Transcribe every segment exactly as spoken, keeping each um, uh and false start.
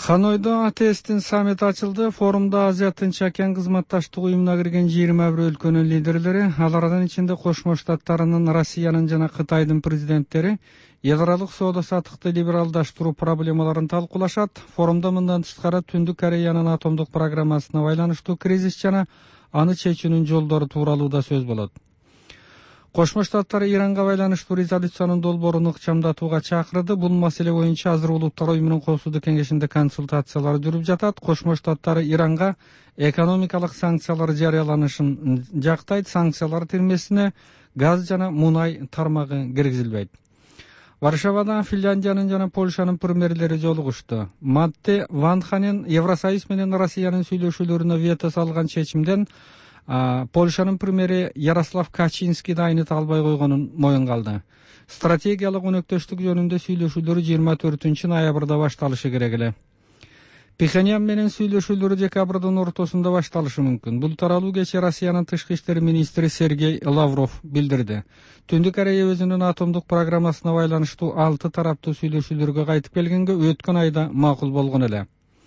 Ханойдо атеисттин саммити ачылды. Форумда Азия Тынч океан кызматташтык уюмуна кирген жыйырма бир өлкөнүн лидерлери, алардын ичинде Кошмо Штаттарынын, Россиянын жана Кытайдын президенттери эл аралык соода саттыкты либералдаштыруу проблемаларын талкуулашат. Форумда мындан тышкары Түндүк Кореянын атомдук программасына байланыштуу кризис жана аны чечүүнүн жолдору тууралуу да сөз болот. Кошмо Штаттар Иранга байланыштуу резолюциянын долбоорун ыкчамдатууга чакырды. Бул маселе боюнча азыр Улуттар уюмунун коопсуздук кеңешинде консультациялар жүрүп жатат. Кошмо Штаттар Иранга экономикалык санкциялар жарыяланышын жактайт. Санкциялар тирмесине газ жана мунай тармагы киргизилбейт. Варшавада Финляндиянын жана Польшанын премьерлери жолугушту. Матте Ванханен Евросоюз менен Россиянын сүйлөшүүлөрүнө вето салган чечимден Польшанын премьери Ярослав Качинский да айныта албай койгонун моюнга алды. Стратегиялык өнөктөштүк жөнүндө сүйлөшүүлөр жыйырма төртүнчү ноябрда башталышы керек эле. Пхеньян менен сүйлөшүүлөр декабрдын ортосунда башталышы мүмкүн. Бул тууралуу кечээ Россиянын тышкы иштер министри Сергей Лавров билдирди. Түндүк Корея өзүнүн атомдук программасына байланыштуу алты тараптуу сүйлөшүүлөргө кайтып келгенге өткөн айда макул болгон эле.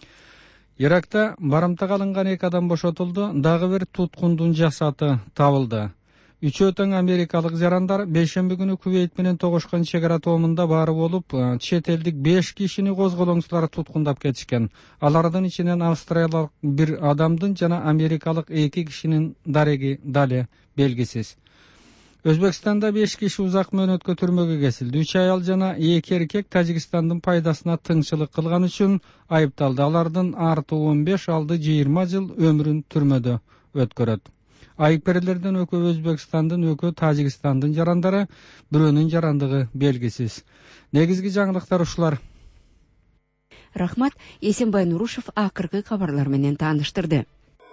Иракта барымтага алынган эки адам бошотулду. Дагы бир туткундун жасаты табылды. Үчөө тең америкалык жарандар бейшемби күнү Кувейт менен тогошкон чек ара тоомунда баары болуп, чет элдик беш кишини козголоңчулар туткундап кетишкен. Алардын ичинен австралиялык бир адамдын жана америкалык эки кишинин дареги дали белгисиз. Өзбекстанда беш киши узак мөөнөткө түрмөгө кесилди. үч аял жана эки эркек Тажикстандын пайдасына тыңчылык кылган үчүн айыпталды. Алардын арты он беш, алды жыйырма жыл өмүрүн түрмөдө өткөрөт. Айыпкерлерден экөө Өзбекстандын, экөө Тажикстандын жарандары, бирөөнүн жарандыгы белгисиз. Негизги жаңылыктар ушулар. Рахмат, Эсенбай Нурушев акыркы кабарлар менен тааныштырды.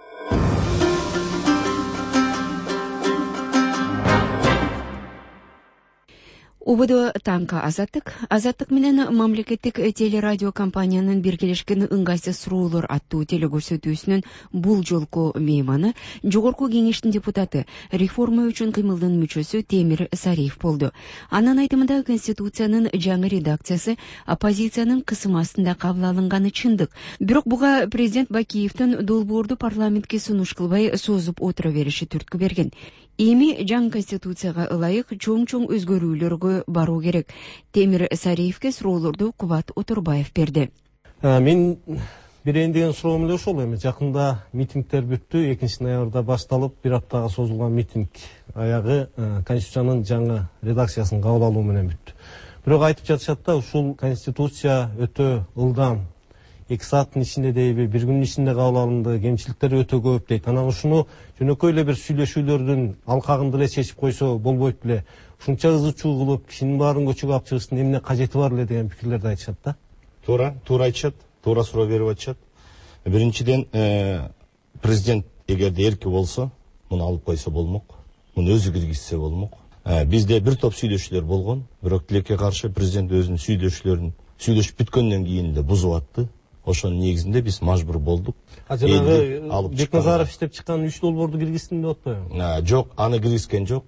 УБД танка Азаттык, Азаттык менен мамлекеттик телерадио компаниянын биргелешкен ыңгайсыз суроолор аттуу телекөрсөтүүсүнүн бул жолку мейманы жогорку кеңештин депутаты, реформа үчүн кыймылдын мүчөсү Темир Сариев болду. Анын айтымында Конституциянын жаңы редакциясы оппозициянын кысым астында кабыл алынганы чындык. Бирок буга президент Бакиевдин долбоорду парламентке сунуш кылбай созуп отура бериши түрткү берген. Эми жаңы конституцияга ылайык чоң-чоң өзгөрүүлөргө баруу керек. Темир Сариевке суроолорду Кубат Отурбаев берди. Мен берейин деген суроом эле ошол. Эми жакында митингдер бүттү. экинчи ноябрда башталып, бир аптага созулган митинг аягы конституциянын жаңы редакциясын кабыл алуу менен бүттү. Бирок айтып жатышат да, ушул конституция өтө ылдам, эки сааттын ичинде дейби, бир күнүн ичинде кабыл алынды, кемчиликтери өтө көп дейт. Анан ушуну жөнөкөй эле бир сүйлөшүүлөрдүн алкагында эле чечип койсо болбойт беле. Ушунча ызычуу кылып, кишинин баарын көчөгө алып чыгыштын эмне кажети бар эле деген пикирлерди айтышат да. Туура, туура айтышат, туура суроо берип атышат. Биринчиден, президент эгерде эрки болсо, муну алып койсо болмок. Муну өзү киргизсе болмок. Бизде бир топ сүйлөшүүлөр болгон, бирок тилекке каршы президент өзүнүн сүйлөшүүлөрүн сүйлөшүп бүткөндөн кийин эле бузуп атты. Ошонун негизинде биз мажбур болдук. А жанагы Бекназаров иштеп чыккан үч долбоорду киргиздим деп атпайбы? Жок, аны киргизген жок.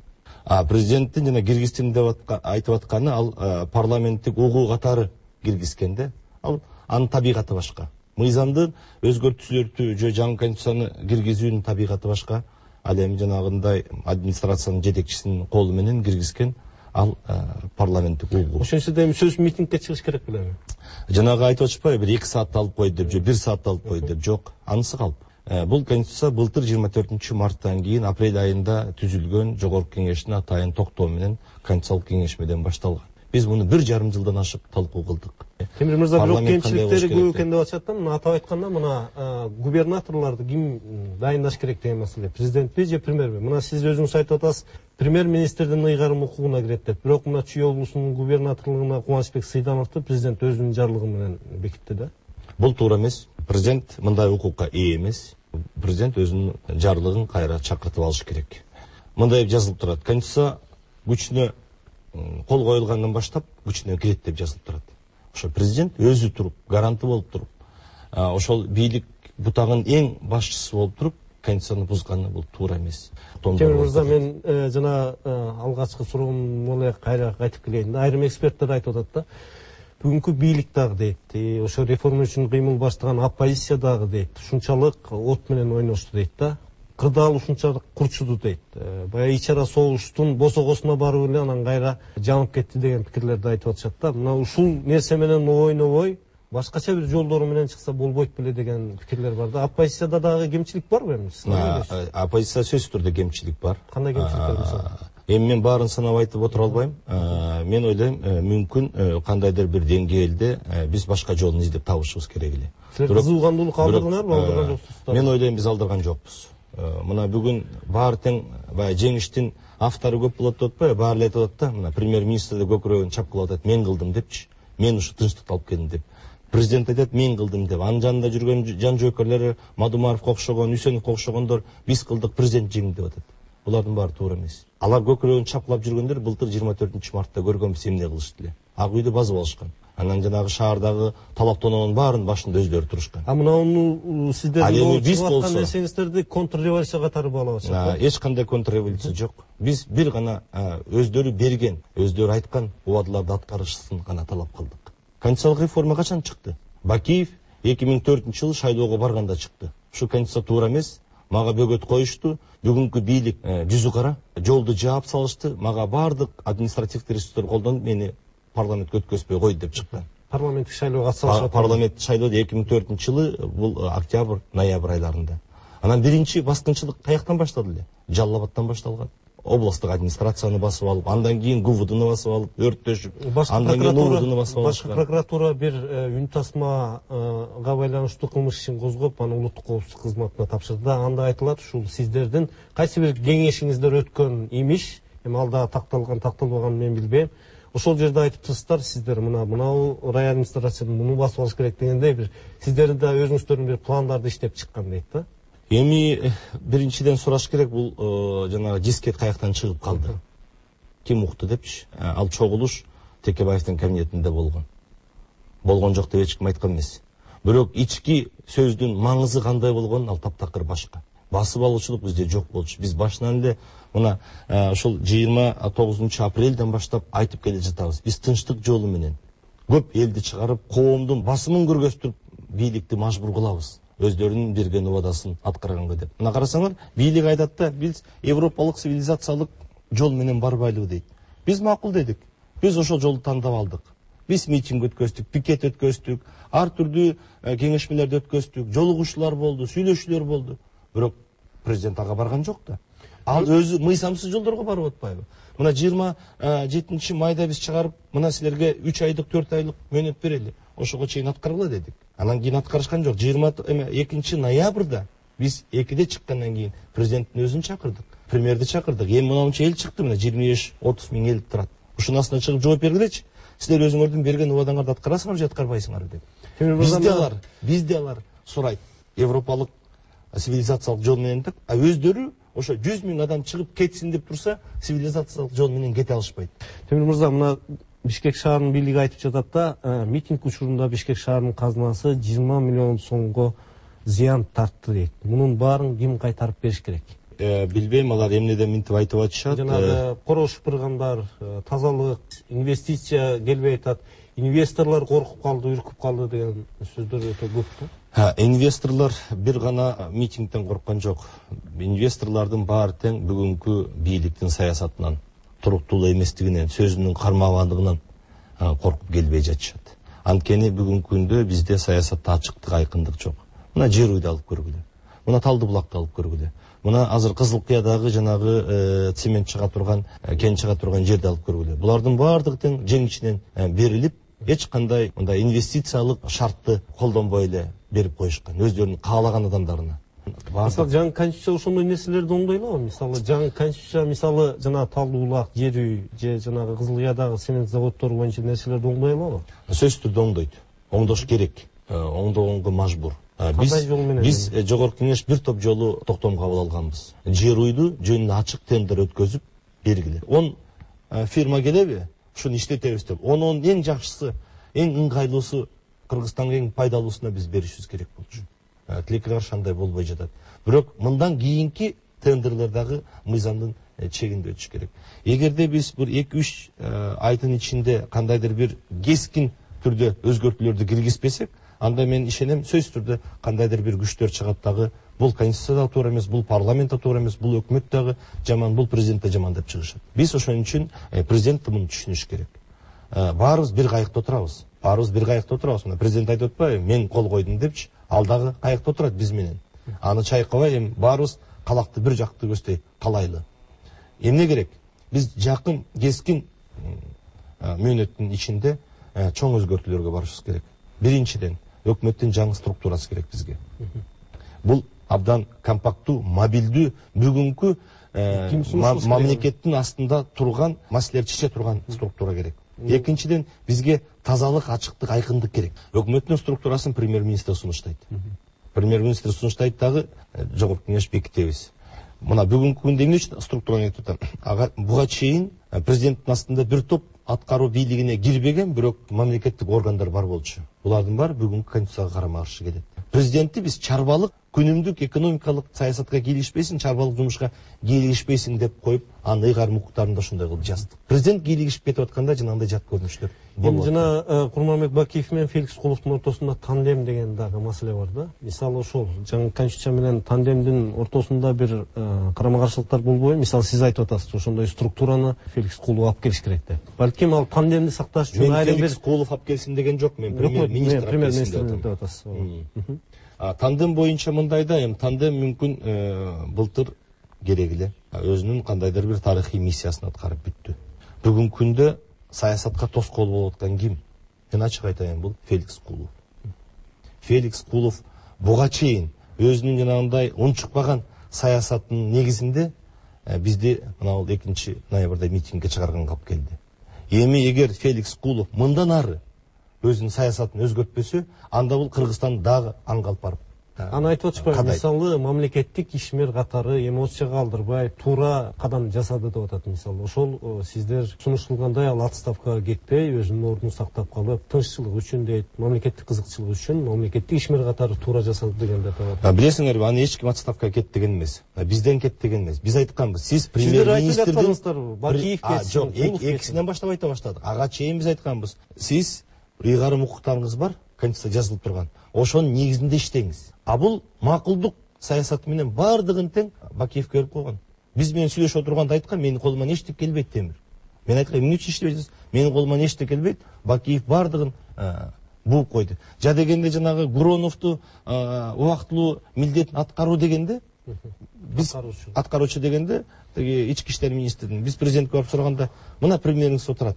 А президенттин жана киргиздим деп айтып атканы ал парламенттик угуу катары киргизгенде, ал анын табигаты башка. Мыйзамдын өзгөртүүлөрдү же жаңы конституцияны киргизүүнүн табигаты башка. Ал эми жанагындай администрациянын жетекчисинин колу менен киргизген ал парламенттик угуу. Ошончо да эми сөз митингге чыгыш керек белеби? Жанагы айтып атышпайбы, бир эки саатта алып койду деп же бир саатта алып койду деп. Жок, анысы калп. Бул конституция былтыр жыйырма төртүнчү марттан кийин апрель айында түзүлгөн жогорку кеңештин атайын токтоо менен конституциялык кеңешмеден башталган. Биз муну бир жарым жылдан ашык талкуу кылдык. Темир мырза, бирок кемчиликтери көп экен деп атышат да. Мына атап айтканда, мына губернаторлорду ким дайындаш керек деген маселе. Президентпи же премьерби? Мына сиз өзүңүз айтып атасыз, премьер-министрдин ыйгарым укугуна кирет деп. Бирок мына Чүй облусунун губернаторлугуна Кубанычбек Сыйдановду президент өзүнүн жарлыгы менен бекитти да. Бул туура эмес. Президент мындай укукка ээ эмес. Президент өзүнүн жарлыгын кайра чакыртып алыш керек. Мындай жазылып турат. Конституция күчүнө кол коюлгандан баштап күчүнө кирет деп жазылып турат. Ошо президент өзү туруп, гаранты болуп туруп, ошол бийлик бутагынын эң башчысы болуп туруп, конституцияны бузганы бул туура эмес. Темир мырза, мен жана алгачкы суроомо эле кайра кайтып келейин да. Айрым эксперттер айтып атат да. бүгүнкү бийлик дагы дейт, ошо реформа үчүн кыймыл баштаган оппозиция дагы дейт, ушунчалык от менен ойношту дейт да. Кырдаал ушунчалык курчуду дейт. Баягы ичара согуштун босогосуна барып эле анан кайра жанып кетти деген пикирлерди айтып атышат да. Мына ушул нерсе менен ойнобой, башкача бир жолдору менен чыкса болбойт беле деген пикирлер бар да. Оппозицияда дагы кемчилик барбы эми? Оппозицияда сөзсүз түрдө кемчилик бар. Кандай кемчиликтер мисалы? Эми мен баарын санап айтып отура албайм. Мен ойлойм, мүмкүн кандайдыр бир деңгээлде биз башка жолун издеп табышыбыз керек эле. Силер кызуугандуулук алдырдыңарбы, алдырган жоксуздар? Мен ойлойм, биз алдырган жокпуз. Мына бүгүн баары тең баягы жеңиштин автору көп болот деп атпайбы? Баары эле айтып атат да, мына премьер-министрди көкүрөгүн чапкылап атат, мен кылдым депчи. Мен ушу тынчтыкты алып келдим деп. Президент айтат, мен кылдым деп. Анын жанында жүргөн жан жөөкөрлөрү, Мадумаровго окшогон, Үсеновго окшогондор биз кылдык, президент жеңди деп атат. Булардын баары туура эмес. Алар көкүрөгүн чапкылап жүргөндөр былтыр жыйырма төртүнчү мартта көргөнбүз эмне кылышты эле. Ак үйдү басып алышкан. Анан жанагы шаардагы талаптоонун баарын башында өздөрү турушкан. А мына сиздердин чыгып аткан нерсеңиздерди контрреволюция катары баалап атышат. Эч кандай контрреволюция жок. Биз бир гана өздөрү берген, өздөрү айткан убадаларды аткарышсын гана талап кылдык. Конституциялык реформа качан чыкты? Бакиев эки миң төртүнчү жылы шайлоого барганда чыкты. Ушу конституция туура эмес. Мага бөгөт коюшту. Бүгүнкү бийлик жүзү кара, жолду жаап салышты. Мага бардык административдик ресурстор колдонуп, мени парламентке өткөзбөй койду деп чыккан. Парламенттик шайлоого катышат. Парламент шайлоодо эки миң төртүнчү жылы бул октябрь, ноябрь айларында. Анан биринчи баскынчылык каяктан башталды эле? Жалал Абадтан башталган. Областтык администрацияны басып алып, андан кийин ГУВДны басып алып, өрттөшүп, андан кийин УВДны басып алып. Башкы прокуратура бир үн тасмага байланыштуу кылмыш ишин козгоп, аны улуттук коопсуздук кызматына тапшырды да. Анда айтылат, ушул сиздердин кайсы бир кеңешиңиздер өткөн имиш, эми алда такталган, такталбаганын мен билбейм. Ошол жерде айтып турсуздар, сиздер мына мынау рай администрацияны муну басып алыш керек дегендей бир сиздердин да өзүңүздөрдүн бир пландарды иштеп чыккан дейт да. Эми биринчиден сураш керек, бул жанагы дискет каяктан чыгып калды? Ким укту депчи. Ал чогулуш Текебаевдин кабинетинде болгон. Болгон жок деп эч ким айткан эмес. Бирок ички сөздүн маңызы кандай болгонун ал таптакыр башка. Басып алуучулук бизде жок болчу. Биз башынан эле мына ошол жыйырма тогузунчу апрелден баштап айтып келе жатабыз. Биз тынчтык жолу менен көп элди чыгарып, коомдун басымын көргөзтүрүп бийликти мажбур кылабыз. Өздөрүнүн берген убадасын аткарганга деп. Мына карасаңар, бийлик айтат да, биз европалык цивилизациялык жол менен барбайлыбы дейт. Биз макул дедик. Биз ошол жолду тандап алдык. Биз митинг өткөздүк, пикет өткөздүк, ар түрдүү кеңешмелерди өткөздүк, жолугушуулар болду, сүйлөшүүлөр болду. Бирок президент ага барган жок да. Ал өзү мыйсамсыз жолдорго барып атпайбы? Мына жыйырма жетинчи майда биз чыгарып, мына силерге үч айдык, төрт айлык мөөнөт берели. Ошого чейин аткаргыла дедик. Анан кийин аткарышкан жок. жыйырма экинчи ноябрда биз экиде чыккандан кийин президенттин өзүн чакырдык, премьерди чакырдык. Эми мынанча эл чыкты, мына жыйырма беш отуз миң эл турат. Ушунун астына чыгып жооп бергилечи. Силер өзүңөрдүн берген убадаңарды аткарасыңар же аткарбайсыңар деп. Бизде алар, бизде алар сурайт. Европалык цивилизациялык жол менен деп, а өздөрү ошо жүз миң адам чыгып кетсин деп турса, цивилизациялык жол менен кете алышпайт. Темир мырза, мына Бишкек шаарынын бийлиги айтып жатат да, митинг учурунда Бишкек шаарынын казынасы жыйырма миллион сомго зыян тартты дейт. Мунун баарын ким кайтарып бериш керек? Билбейм, алар эмнеден минтип айтып атышат. Жанагы кoro шыпыргандар, тазалык, инвестиция келбей атат, инвесторлор коркуп калды, үркүп калды деген сөздөр өтө көп да. Инвесторлор бир гана митингден корккан жок. Инвесторлордун баары тең бүгүнкү бийликтин саясатынан, туруктуу эместигинен, сөзүнүн кармагандыгынан коркуп келбей жатышат. Анткени бүгүнкү күндө бизде саясатта ачыктык, айкындык жок. Мына жер үйдү алып көргүлө. Мына Талды булакты алып көргүлө. Мына азыр Кызыл Кыядагы жанагы цемент чыга турган, кен чыга турган жерди алып көргүлө. Булардын баардыгы тең жең ичинен берилип, эч кандай мындай инвестициялык шартты колдонбой эле берип коюшкан өздөрүнүн каалаган адамдарына. Мисалы жаңы конституция ошондой нерселерди оңдойлабы? Мисалы жаңы конституция, мисалы жана Талды булак, жер үй, же жанагы Кызыл Кыядагы цемент заводдору боюнча нерселерди оңдойлабы? Сөзсүз түрдө оңдойт. Оңдош керек. Оңдогонго мажбур. Биз биз жогорку кеңеш бир топ жолу токтом кабыл алганбыз. Жер үйдү жөнүндө ачык тендер өткөзүп бергиле. он фирма келеби? Ушуну иштетебиз деп. Онун эң жакшысы, эң ыңгайлуусу, Кыргызстанга эң пайдалуусуна биз беришибиз керек болчу. Тилекке каршы андай болбой жатат. Бирок мындан кийинки тендерлер дагы мыйзамдын чегинде өтүш керек. Эгерде биз бир эки үч айдын ичинде кандайдыр бир кескин түрдө өзгөртүүлөрдү киргизбесек, анда мен ишенем сөзсүз түрдө кандайдыр бир күчтөр чыгат дагы бул конституцияда туура эмес, бул парламентте туура эмес, бул өкмөт дагы жаман, бул президент да жаман деп чыгышат. Биз ошон үчүн президент муну түшүнүш керек. Баарыбыз бир кайыкта отурабыз. Баарыбыз бир кайыкта отурабыз. Мына президент айтып атпайбы, мен кол койдум депчи, ал дагы кайыкта отурат биз менен. Аны чайкабай, эми баарыбыз калакты бир жакты көздөй калайлы. Эмне керек? Биз жакын кескин мөөнөттүн ичинде чоң өзгөртүүлөргө барышыбыз керек. Биринчиден, өкмөттүн жаңы структурасы керек бизге. Бул абдан компактуу, мобилдүү, бүгүнкү мамлекеттин астында турган, маселелерди чече турган структура керек. Экинчиден, бизге тазалык, ачыктык, айкындык керек. Өкмөттүн структурасын премьер-министр сунуштайт. Премьер-министр сунуштайт дагы жогорку кеңеш бекитебиз. Мына бүгүнкү күндө эмне үчүн структураны айтып атам? Ага буга чейин президенттин астында бир топ аткаруу бийлигине кирбеген, бирок мамлекеттик органдар бар болчу. Булардын баары бүгүнкү конституцияга карама каршы келет. Президентти биз чарбалык, күнүмдүк экономикалык саясатка кийлигишпейсиң, чарбалык жумушка кийлигишпейсиң деп коюп, анын ыйгар мукуктарында ошондой кылып жаздык. Президент кийлигишип кетип атканда жанагындай жат көрүнүштөр болот. Жана Курманбек Бакиев менен Феликс Куловдун ортосунда тандем деген дагы маселе бар да. Мисалы ошол жаңы конституция менен тандемдин ортосунда бир карама-каршылыктар болбойбу? Мисалы сиз айтып атасыз, ошондой структураны Феликс Кулов алып келиш керек деп. Балким ал тандемди сакташ үчүн айрым бир Феликс Кулов алып келсин деген жок, мен премьер-министр премьер-министр деп атасыз. Тандем боюнча мындай да, эми тандем мүмкүн былтыр керек эле. Өзүнүн кандайдыр бир тарыхый миссиясын аткарып бүттү. Бүгүнкү күндө саясатка тоскоол болуп аткан ким? Мен ачык айтайын, бул Феликс Кулов. Феликс Кулов буга чейин өзүнүн жанагындай унчукпаган саясатынын негизинде бизди мына экинчи ноябрда митингге чыгарганга алып келди. Эми эгер Феликс Кулов мындан ары өзүнүн саясатын өзгөртпөсө, анда бул Кыргызстан дагы аңга алып барып. Аны айтып атышпайбы, мисалы мамлекеттик ишмер катары эмоцияга алдырбай туура кадам жасады деп атат. Мисалы ошол сиздер сунушталгандай ал отставкага кетпей, өзүнүн ордун сактап калып, тынччылык үчүн дейт, мамлекеттик кызыкчылык үчүн мамлекеттик ишмер катары туура жасады деген деп атат. Билесиңерби, аны эч ким отставкага кетти деген эмес. Бизден кетти деген эмес. Биз айтканбыз, сиз премьер-министрдин Бакиев кетсин, экисинен баштап айта баштадык. Ага чейин биз айтканбыз, сиз ыйгарым укуктарыңыз бар, конституция жазылып турган. Ошонун негизинде иштеңиз. А бул макулдук саясаты менен бардыгын тең Бакиев көрүп койгон. Биз менен сүйлөшүп отурганда айткан, менин колуман эчтеке келбейт темир. Мен айткан, эмне үчүн иштебейсиз? Менин колуман эчтеке келбейт. Бакиев бардыгын бууп койду. Жа дегенде жанагы Гуроновду убактылуу милдетин аткаруу дегенде, биз аткаруучу дегенде, тиги ички иштер министринин, биз президентке барып сураганда, мына премьер-министр отурат.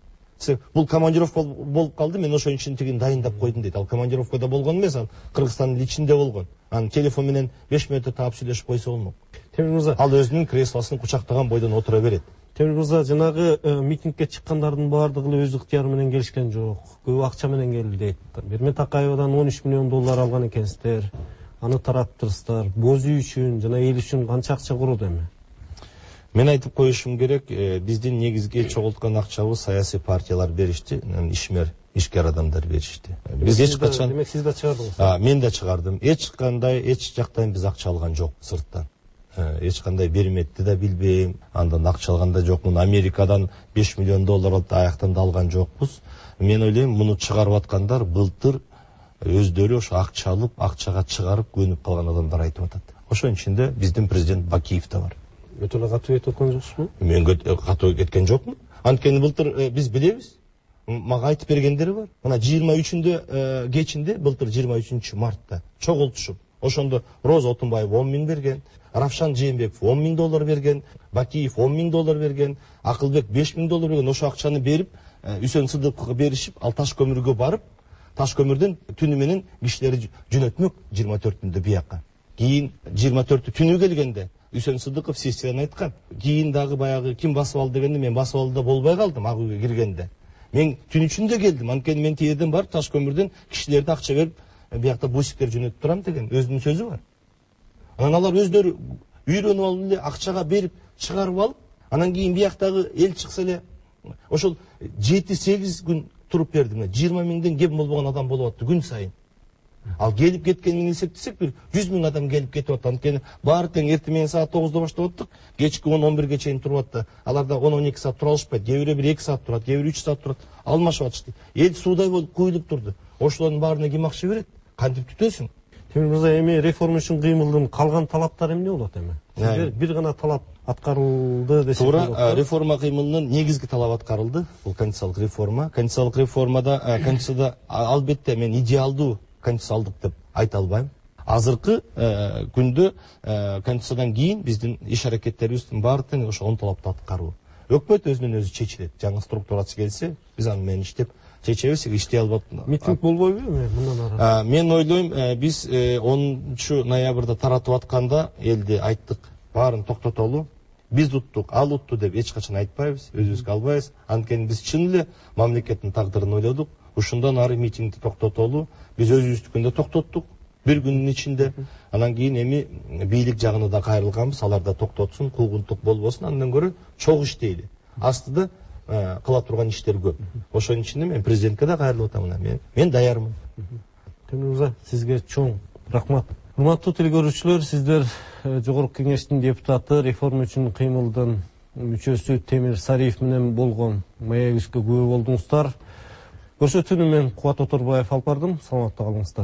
Бул командировка болуп калды, мен ошон үчүн тигин дайындап койдум дейт. Ал командировкада болгон эмес, ал Кыргызстандын ичинде болгон. Аны телефон менен беш мүнөттө таап сүйлөшүп койсо болмок. Темир мырза, ал өзүнүн креслосын кучактаган бойдон отура берет. Темир мырза, жанагы митингге чыккандардын баардыгы өз ыктыяры менен келишкен жок. Көп акча менен келди дейт. Берме Такаевадан он үч миллион доллар алган экенсиздер. Аны тараттырсыздар. Боз үй үчүн жана эл үчүн канча акча курду эми? Мен айтып коюшум керек, биздин негизги чогулткан акчабыз саясий партиялар беришти, ишмер, ишкер адамдар беришти. Биз эч качан, демек сиз да чыгардыңыз. Мен да чыгардым. Эч кандай, эч жактан биз акча алган жок сырттан. Эч кандай берметти да билбейм, андан акча алган да жокмун. Америкадан беш миллион доллар алып аяктан да алган жокпуз. Мен ойлойм, муну чыгарып аткандар былтыр өздөрү ошо акча алып, акчага чыгарып көнүп калган адамдар айтып атат. Ошонун ичинде биздин президент Бакиев да бар. Өтө эле катуу кетип аткан жоксузбу? Мен катуу кеткен жокмун. Анткени былтыр биз билебиз. Мага айтып бергендери бар. Мына жыйырма үчүндө кечинде, былтыр жыйырма үчүнчү мартта чогултушуп, ошондо Роза Отунбаева он миң берген, Равшан Жээнбеков он миң доллар берген, Бакиев он миң доллар берген, Акылбек беш миң доллар берген. Ошо акчаны берип, Үсөн Сыдыковго беришип, ал таш көмүргө барып, таш көмүрдөн түнү менен кишилерди жөнөтмөк жыйырма төртүндө бияка. Кийин жыйырма төртү түнү келгенде Үсөн Сыдыков сессиядан айткан. Кийин дагы баягы ким басып алды дегенде, мен басып алды да болбой калдым ак үйгө киргенде. Мен түн ичинде келдим. Анткени мен тиерден барып таш көмүрдөн кишилерди акча берип, биякта бусиктер жөнөтүп турам деген өзүнүн сөзү бар. Анан алар өздөрү үйрөнүп алып эле акчага берип, чыгарып алып, анан кийин бияктагы эл чыкса эле ошол жети сегиз күн туруп берди. жыйырма миңден кем болбогон адам болуп атты күн сайын. Ал келип кеткенин эсептесек бир жүз миң адам келип кетип атат. Анткени баары тең эртең менен саат тогузда баштап аттык, кечки он он бирге чейин туруп атты. Аларда он он эки саат тура алышпайт. Кээ бирөө бир эки саат турат, кээ бирөө үч саат турат. Алмашып атышты. Эл суудай болуп куюлуп турду. Ошолордун баарына ким акча берет? Кантип түтөсүң? Темир мырза, эми реформа үчүн кыймылдын калган талаптары эмне болот эми? Сиздер бир гана талап аткарылды десек болот. Туура, реформа кыймылынын негизги талабы аткарылды. Бул конституциялык реформа. Конституциялык реформада конституцияда албетте мен идеалдуу конституция алдык деп айта албайм. Азыркы күндө конституциядан кийин биздин иш аракеттерибиздин баары тең ошо он талапты аткаруу. Өкмөт өзүнөн өзү чечилет. Жаңы структурасы келсе, биз аны менен иштеп чечебиз, иштей албат. Митинг болбойбу эми мындан ары? Мен ойлойм, биз онунчу ноябрда таратып атканда элди айттык, баарын токтотолу. Биз уттук, ал утту деп эч качан айтпайбыз, өзүбүзгө албайбыз. Анткени биз чын эле мамлекеттин тагдырын ойлодук. Ушундан ары митингди токтотолу. Биз өзүбүздүкүндө токтоттук. Бир күнүн ичинде. Анан кийин эми бийлик жагына да кайрылганбыз, алар да токтотсун, куугунтук болбосун, андан көрө чогуу иштейли. Астыда кыла турган иштер көп. Ошонун ичинде мен президентке да кайрылып атам. Мен мен даярмын. Темир мырза, сизге чоң рахмат. Урматтуу телекөрүүчүлөр, сиздер Жогорку Кеңештин депутаты, реформа үчүн кыймылдын мүчөсү Темир Сариев менен болгон маегибизге күбө болдуңуздар. Көрсөтүүнү мен Кубат Оторбаев алып бардым. Саламатта калыңыздар.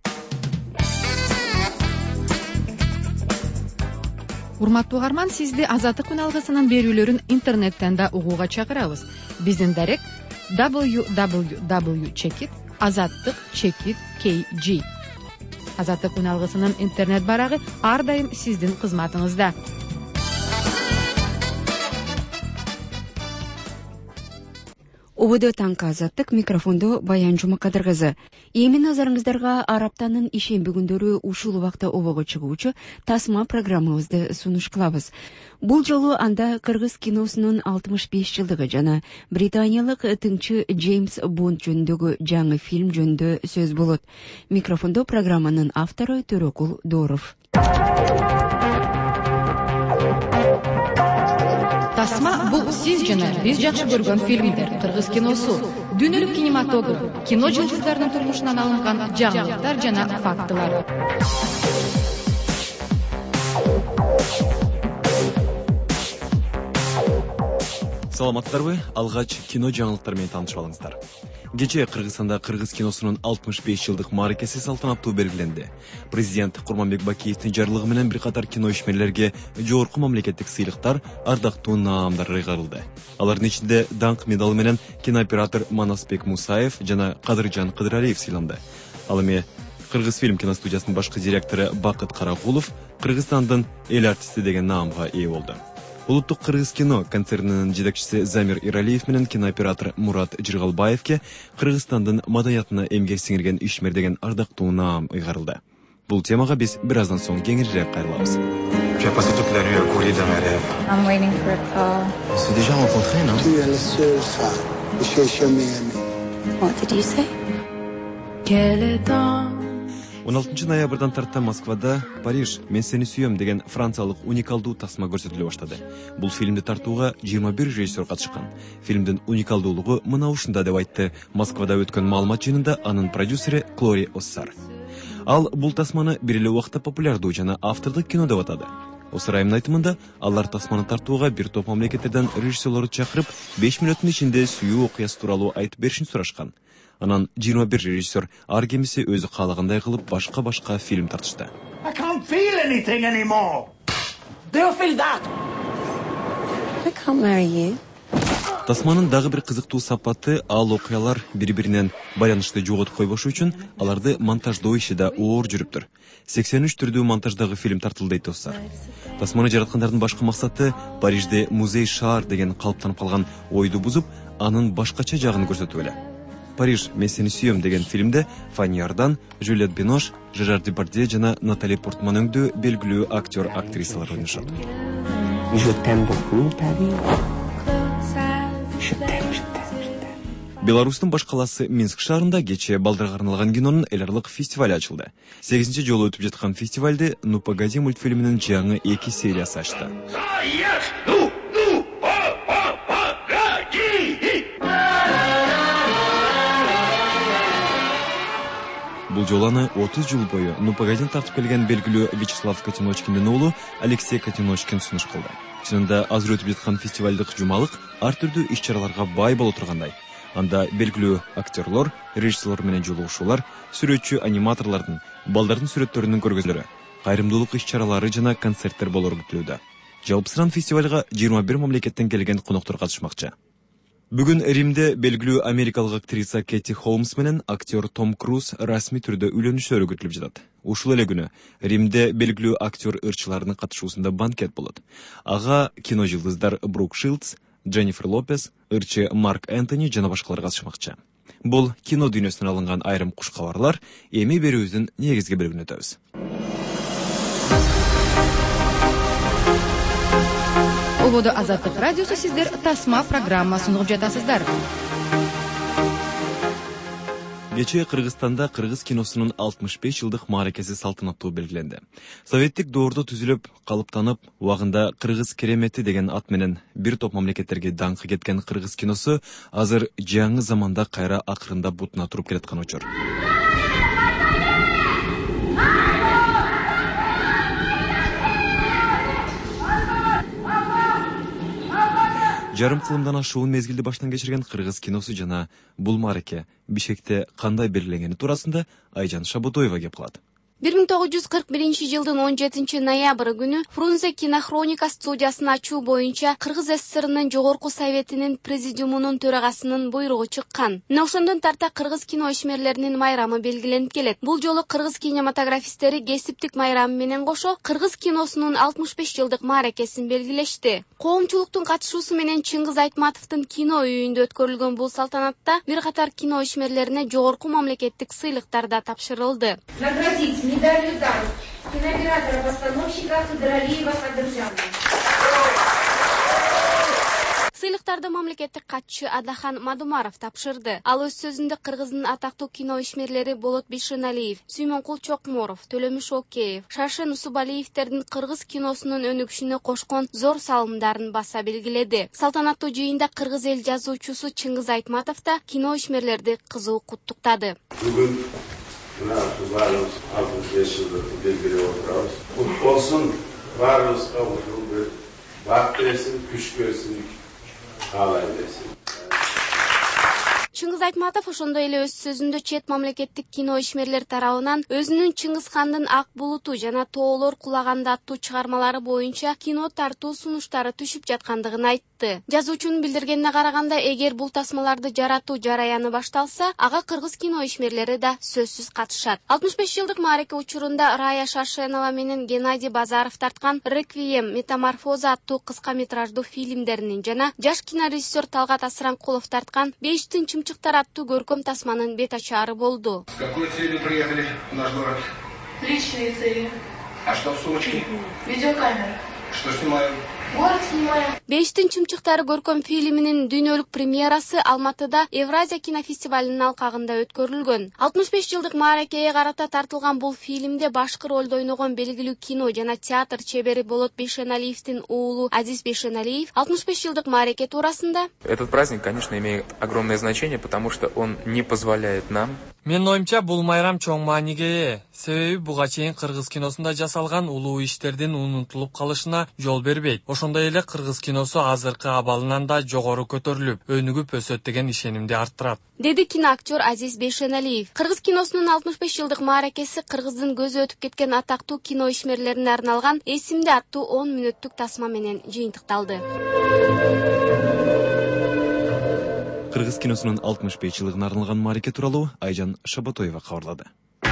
Урматтуу угарман, сизди Азаттык күн алгысынын берүүлөрүн интернеттен да угууга чакырабыз. Биздин дарек дабл ю дабл ю дабл ю чекит азаттык чекит кей джи. Азаттык күн алгысынын интернет барагы ар дайым сиздин кызматыңызда. Ободо таңкы азаттык, микрофондо Баян Жумакадыр кызы. Эми назарыңыздарга Араптанын ишемби күндөрү ушул убакта обого чыгуучу Тасма программабызды сунуш кылабыз. Бул жолу анда кыргыз киносунун алтымыш беш жылдыгы жана британиялык тыңчы Джеймс Бонд жөнүндөгү жаңы фильм жөнүндө сөз болот. Микрофондо программанын автору Төрөкул Дооров. Тасма бул сиз жана биз жакшы көргөн фильмдер, кыргыз киносу, дүйнөлүк кинематограф, кино жылдыздарынын турмушунан алынган жаңылыктар жана фактылар. Саламаттарбы? Алгач кино жаңылыктары менен таанышып алыңыздар. Кечээ Кыргызстанда кыргыз киносунун алтымыш беш жылдык мааракеси салтанаттуу белгиленди. Президент Курманбек Бакиевдин жарлыгы менен бир катар кино ишмерлерге жогорку мамлекеттик сыйлыктар, ардактуу наамдар ыйгарылды. Алардын ичинде даңк медалы менен кинооператор Манасбек Мусаев жана Кадыржан Кыдыралиев сыйланды. Ал эми Кыргызфильм киностудиясынын башкы директору Бакыт Карагулов Кыргызстандын эл артисти деген наамга ээ болду. Улуттук кыргыз кино концернинин жетекчиси Замир Иралиев менен кинооператор Мурат Жыргалбаевке Кыргызстандын маданиятына эмгек сиңирген ишмер деген ардактуу наам ыйгарылды. Бул темага биз бир аздан соң кеңирирээк кайрылабыз. I'm waiting for a call. On s'est déjà rencontrés, non? Tu es la seule femme que j'ai jamais aimée. What did you say? Quel est ton он алтынчы ноябрдан тарттан Москвада Париж, мен сени сүйөм деген франциялык уникалдуу тасма көрсөтүлө баштады. Бул фильмди тартууга жыйырма бир режиссер катышкан. Фильмдин уникалдуулугу мына ушунда деп айтты Москвада өткөн маалымат жыйынында анын продюсери Клори Оссар. Ал бул тасманы бир эле убакта популярдуу жана автордук кино деп атады. Оссар айымдын айтымында алар тасманы тартууга бир топ мамлекеттерден режиссерлорду чакырып, беш мүнөттүн ичинде сүйүү окуясы тууралуу айтып беришин сурашкан. Анан жыйырма бир режиссер ар кимиси өзү каалагандай кылып башка-башка фильм тартышты. I can't feel anything anymore. Do you feel that? I can't marry you. Тасманын дагы бир кызыктуу сапаты ал окуялар бири-биринен байланышты жоготуп койбошу үчүн аларды монтаждоо иши да оор жүрүптүр. сексен үч түрдүү монтаждагы фильм тартылды дейт Оссар. Тасманы жараткандардын башкы максаты Парижде музей шаар деген калыптанып калган ойду бузуп, анын башкача жагын көрсөтүп эле. Париж, мен сени сүйөм деген фильмде Фанни Ардан, Жюльет Бинош, Жерар Депардье жана Натали Портман өңдүү белгилүү актер, актрисалар ойношот. Je t'aime beaucoup, Paris. Je t'aime, je t'aime. Беларустун баш каласы Минск шаарында кечээ балдарга арналган кинонун эл аралык фестиваль ачылды. сегизинчи жолу өтүп жаткан фестивалды Ну погоди мультфильминин жаңы эки сериясы ачты. Бул жолу аны отуз жыл бою Нупагадин тартып келген белгилүү Вячеслав Котеночкиндин уулу Алексей Котеночкин сунуш кылды. Чынында азыр өтүп жаткан фестивалдык жумалык ар түрдүү иш-чараларга бай боло тургандай. Анда белгилүү актерлор, режиссерлор менен жолугушуулар, сүрөтчү аниматорлордун, балдардын сүрөттөрүнүн көргөзүүлөрү, кайрымдуулук иш-чаралары жана концерттер болору күтүлүүдө. Жалпысынан фестивалга жыйырма бир мамлекеттен келген коноктор катышмакчы. Бүгүн Римде белгилүү америкалык актриса Кэти Холмс менен актер Том Круз расмий түрдө үйлөнүшөрү күтүлүп жатат. Ушул эле күнү Римде белгилүү актер ырчыларынын катышуусунда банкет болот. Ага кино жылдыздар Брук Шилдс, Дженнифер Лопес, ырчы Марк Энтони жана башкалар катышмакчы. Бул кино дүйнөсүнөн алынган айрым куш кабарлар, эми берүүбүздүн негизги бөлүгүнө өтөбүз. Ободо Азаттык радиосу сиздер тасма программасын угуп жатасыздар. Кечээ Кыргызстанда кыргыз киносунун алтымыш беш жылдык мааракеси салтанаттуу белгиленди. Советтик доордо түзүлүп, калыптанып, убагында кыргыз керемети деген ат менен бир топ мамлекеттерге даңкы кеткен кыргыз киносу азыр жаңы заманда кайра акырында бутуна туруп келаткан учур. Жарым кылымдан ашуун мезгилди баштан кечирген кыргыз киносу жана бул маараке Бишкекте кандай белгиленгени туурасында Айжан Шабутоева кеп кылат. бир миң тогуз жүз кырк биринчи жылдын он жетинчи ноябры күнү Фрунзе кинохроника студиясын ачуу боюнча Кыргыз СССРынын жогорку советинин президиумунун төрагасынын буйругу чыккан. Мына ошондон тарта кыргыз кино ишмерлеринин майрамы белгиленип келет. Бул жолу кыргыз кинематографисттери кесиптик майрамы менен кошо кыргыз киносунун алтымыш беш жылдык мааракесин белгилешти. Коомчулуктун катышуусу менен Чыңгыз Айтматовдун кино үйүндө өткөрүлгөн бул салтанатта бир катар кино ишмерлерине жогорку мамлекеттик сыйлыктар да тапшырылды. Медалью за кинооператора-постановщика Кыдыралиева Кадыржана. Сыйлыктарды мамлекеттик катчы Адахан Мадумаров тапшырды. Ал өз сөзүндө кыргыздын атактуу кино ишмерлери Болот Бишеналиев, Сүймөнкул Чокморов, Төлөмүш Океев, Шаршен Усубалиевтердин кыргыз киносунун өнүгүшүнө кошкон зор салымдарын баса белгиледи. Салтанаттуу жыйында кыргыз эл жазуучусу Чыңгыз Айтматов да кино ишмерлерди кызуу куттуктады. Мына баарыбыз алтымыш беш жылдыкты белгилеп отурабыз. Кут болсун, баарыбызга ушул бир бак берсин, күч берсин, каалай берсин. Чыңгыз Айтматов ошондой эле өз сөзүндө чет мамлекеттик кино ишмерлер тарабынан өзүнүн Чыңгыз хандын Ак булуту жана Тоолор кулаганда аттуу чыгармалары боюнча кино тартуу сунуштары түшүп жаткандыгын айтты. Жазуучунун билдиргенине караганда, эгер бул тасмаларды жаратуу жараяны башталса, ага кыргыз кино ишмерлери да сөзсүз катышат. алтымыш беш жылдык маараке учурунда Рая Шаршенова менен Геннадий Базаров тарткан Реквием, Метаморфоза аттуу кыска метраждуу фильмдеринин жана жаш кинорежиссер Талгат Асыранкулов тарткан Бештин чымчыктар аттуу көркөм тасманын бет ачаары болду. С какой целью приехали в наш город? Личные цели. А что в сумочке? Видеокамера. Что снимаем? Город снимаем. Бештин чымчыктары көркөм фильминин дүйнөлүк премьерасы Алматыда Евразия кинофестивалынын алкагында өткөрүлгөн. алтымыш беш жылдык мааракеге карата тартылган бул фильмде башкы ролдо ойногон белгилүү кино жана театр чебери Болот Бишеналиевдин уулу Азиз Бишеналиев алтымыш беш жылдык маараке туурасында: Этот праздник, конечно, имеет огромное значение, потому что он не позволяет нам. Мен оюмча бул майрам чоң мааниге ээ. Себеби буга чейин кыргыз киносунда жасалган улуу иштердин унутулуп калышына жол бербейт. Ошондой эле кыргыз киносу азыркы абалынан да жогору көтөрүлүп, өнүгүп өсөт деген ишенимди арттырат, деди киноактер Азиз Бишеналиев. Кыргыз киносунун алтымыш беш жылдык мааракеси кыргыздын көзү өтүп кеткен атактуу кино ишмерлерине арналган эсимде аттуу он мүнөттүк тасма менен жыйынтыкталды. Кыргыз киносунун алтымыш беш жылдыгына арналган маараке тууралуу Айжан Шабатоева кабарлады.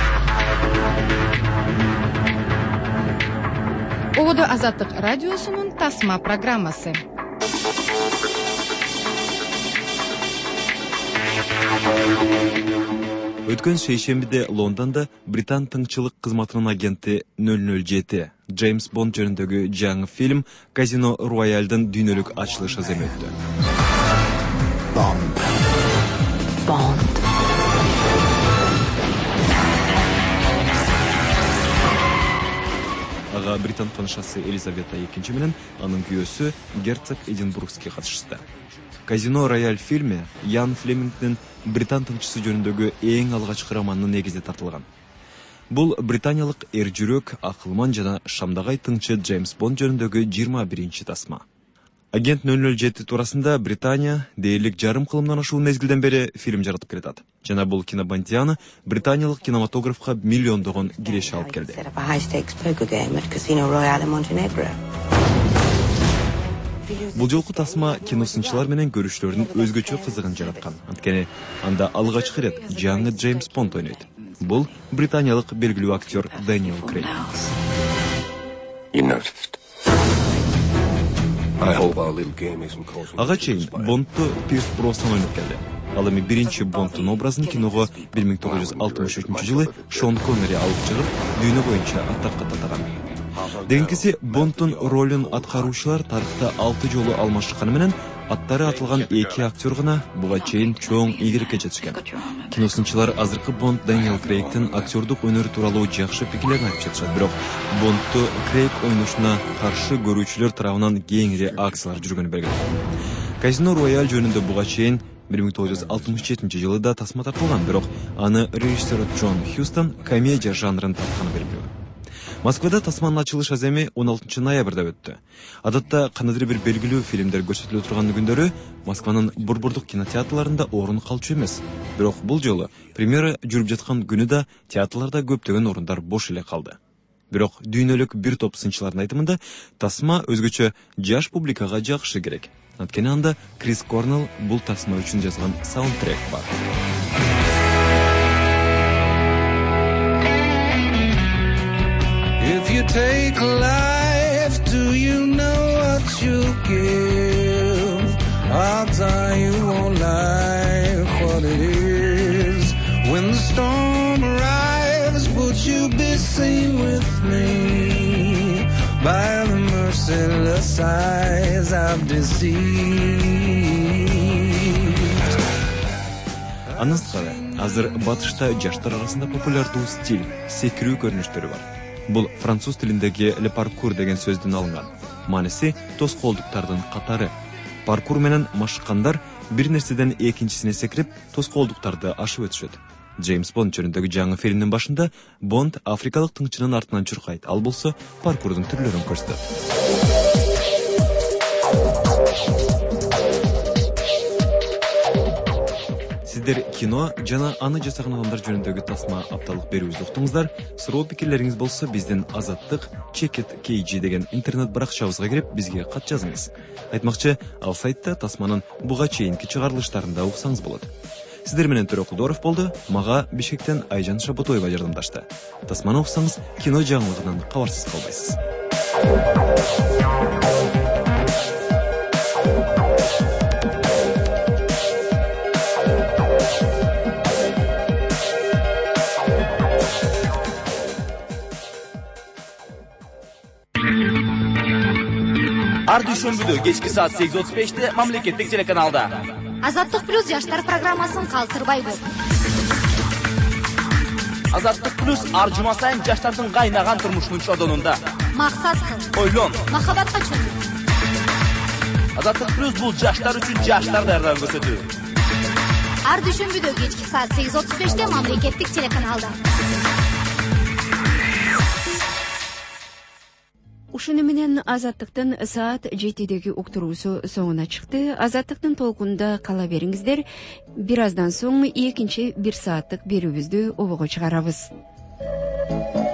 Ободо Азаттык радиосунун тасма программасы. Өткөн шейшембиде Лондонда Британ тыңчылык кызматынын агенти нөл нөл жети Джеймс Бонд жөнүндөгү жаңы фильм Казино Роялдын дүйнөлүк ачылыш аземы өттү. Bond. Bond. Ага британ паншасы Елизавета экинчи менен анын күйөөсү герцог Эдинбургский катышты. Казино Рояль фильми Ян Флемингтин Британ тыңчысы жөнүндөгү эң алгачкы романынын негизи тартылган. Бул британиялык эр жүрөк, акылман жана шамдагай тыңчы Джеймс Бонд жөнүндөгү жыйырма биринчи тасма. Агент нөл нөл жети туурасында Британия дээрлик жарым кылымдан ашуун мезгилден бери фильм жаратып келатат. Жана бул кинобандияны британиялык кинематографка миллиондогон киреше алып келди. Бул жолку тасма киносунчулар менен көрүүчүлөрдүн өзгөчө кызыгын жараткан. Анткени анда алгачкы ирет жаңы Джеймс Бонд ойнойт. Бул британиялык белгилүү актер Дэниел Крейг. Ага чейин Бондту Пирс Броснан ойноп келди. Ал эми биринчи Бондтун образын киного бир миң тогуз жүз алтымыш үчүнчү жылы Шон Коннери алып чыгып, дүйнө боюнча атакка татаган. Дегенкиси Бондтун ролун аткаруучулар тарыхта алты жолу алмашканы менен аттары атылган эки актер гана буга чейин чоң ийгиликке жетишкен. Киносунчулар азыркы Бонд Дэниел Крейгтин актердук өнөрү тууралуу жакшы пикирлерин айтып жатышат, бирок Бондту Крейг ойношуна каршы көрүүчүлөр тарабынан кеңири акциялар жүргөнү белгилүү. Казино Рояль жөнүндө буга чейин бир миң тогуз жүз алтымыш жетинчи жылда тасма тартылган, бирок аны режиссер Джон Хьюстон комедия жанрын тартканы белгилүү. Москвада тасманын ачылыш аземи он алтынчы ноябрда өттү. Адатта кандайдыр бир белгилүү фильмдер көрсөтүлө турган күндөрү Москванын борбордук кинотеатрларында орун калчу эмес. Бирок бул жолу премьера жүрүп жаткан күнү да театрларда көптөгөн орундар бош эле калды. Бирок дүйнөлүк бир топ сынчылардын айтымында тасма өзгөчө жаш публикага жакшы керек. Анткени анда Крис Корнелл бул тасма үчүн жазган саундтрек бар. If you take life, do you know what you give? Odds are you won't like what it is. When the storm arrives, would you be seen with me by the merciless eyes I've deceived? Анысткары, азыр батышта жаштар арасында популярдуу стиль, секирүү көрүнүштөрү бар. Бул француз тилиндеги le parcours деген сөздөн алынган. Мааниси тоскоолдуктардын катары. Паркур менен машыккандар бир нерседен экинчисине секирип, тоскоолдуктарды ашып өтүшөт. Джеймс Бонд жөнүндөгү жаңы фильмдин башында Бонд африкалык тыңчынын артынан чуркайт. Ал болсо паркурдун түрлөрүн көрсөтөт. Сиздер кино жана аны жасаган адамдар жөнүндөгү тасма апталык берүүбүздү уктуңуздар. Суроо пикирлериңиз болсо биздин Азаттык Чекит кей джи деген интернет баракчабызга кирип бизге кат жазыңыз. Айтмакчы, ал сайтта тасманын буга чейинки чыгарылыштарында уксаңыз болот. Сиздер менен Төрө Кулдоров болду. Мага Бишкектен Айжан Шабутоева жардамдашты. Тасманы уксаңыз, кино жаңылыгынан кабарсыз калбайсыз. Ар дүйшөмбүдө кечки саат сегиз отуз беште мамлекеттик телеканалда Азаттык плюс жаштар программасын калтырбай көп. Азаттык плюс ар жума сайын жаштардын кайнаган турмушунун чодонунда. Максат кыл. Ойлон. Махабатка чөм. Азаттык плюс бул жаштар үчүн жаштар даярдаган көрсөтүү. Ар дүйшөмбүдө кечки саат сегиз отуз беште мамлекеттик телеканалда. Ушуну менен Азаттыктын саат жетидеги уктуруусу соңуна чыкты. Азаттыктын толкунда кала бериңиздер. Бир аздан соң экинчи бир сааттык берүүбүздү обого чыгарабыз.